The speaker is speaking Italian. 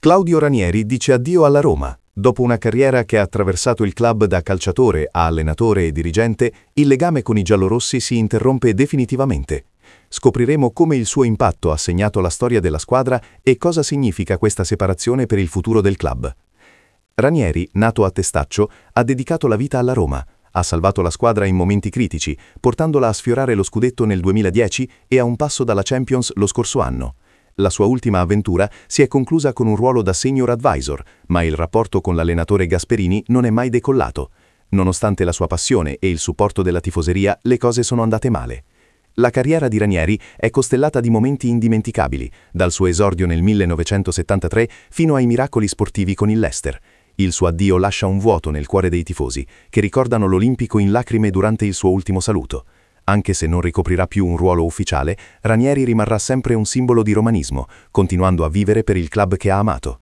Claudio Ranieri dice addio alla Roma. Dopo una carriera che ha attraversato il club da calciatore a allenatore e dirigente, il legame con i giallorossi si interrompe definitivamente. Scopriremo come il suo impatto ha segnato la storia della squadra e cosa significa questa separazione per il futuro del club. Ranieri, nato a Testaccio, ha dedicato la vita alla Roma. Ha salvato la squadra in momenti critici, portandola a sfiorare lo scudetto nel 2010 e a un passo dalla Champions lo scorso anno. La sua ultima avventura si è conclusa con un ruolo da senior advisor, ma il rapporto con l'allenatore Gasperini non è mai decollato. Nonostante la sua passione e il supporto della tifoseria, le cose sono andate male. La carriera di Ranieri è costellata di momenti indimenticabili, dal suo esordio nel 1973 fino ai miracoli sportivi con il Leicester. Il suo addio lascia un vuoto nel cuore dei tifosi, che ricordano l'Olimpico in lacrime durante il suo ultimo saluto. Anche se non ricoprirà più un ruolo ufficiale, Ranieri rimarrà sempre un simbolo di romanismo, continuando a vivere per il club che ha amato.